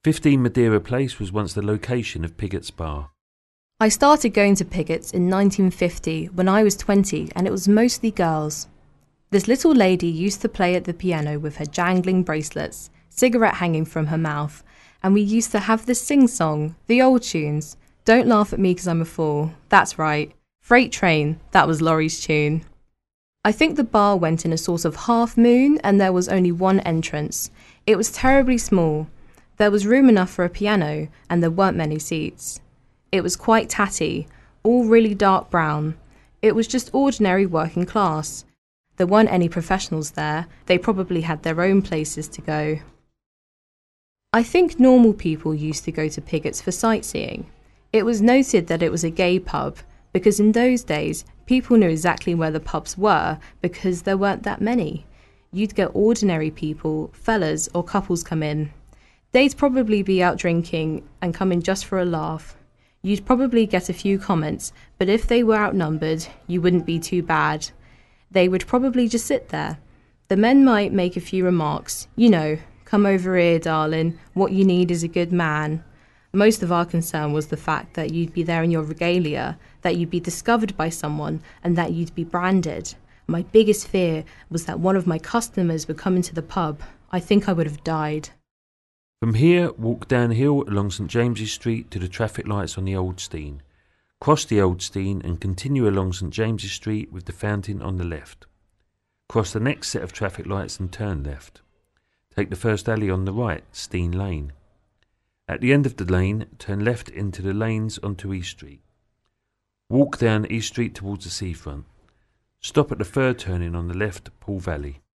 15 Madeira Place was once the location of Piggott's Bar. I started going to Piggott's in 1950 when I was 20, and it was mostly girls. This little lady used to play at the piano with her jangling bracelets, cigarette hanging from her mouth, and we used to have this sing-song, the old tunes. Don't laugh at me 'cause I'm a fool. That's right. Freight Train, that was Laurie's tune. I think the bar went in a sort of half moon and there was only one entrance. It was terribly small. There was room enough for a piano and there weren't many seats. It was quite tatty, all really dark brown. It was just ordinary working class. There weren't any professionals there. They probably had their own places to go. I think normal people used to go to Piggott's for sightseeing. It was noted that it was a gay pub, because in those days, people knew exactly where the pubs were because there weren't that many. You'd get ordinary people, fellas or couples come in. They'd probably be out drinking and come in just for a laugh. You'd probably get a few comments, but if they were outnumbered, you wouldn't be too bad. They would probably just sit there. The men might make a few remarks, come over here, darling, what you need is a good man. Most of our concern was the fact that you'd be there in your regalia, that you'd be discovered by someone, and that you'd be branded. My biggest fear was that one of my customers would come into the pub. I think I would have died. From here, walk downhill along St James's Street to the traffic lights on the Old Steine. Cross the Old Steine and continue along St James's Street with the fountain on the left. Cross the next set of traffic lights and turn left. Take the first alley on the right, Steine Lane. At the end of the lane, turn left into the lanes onto East Street. Walk down East Street towards the seafront. Stop at the third turning on the left, Poole Valley.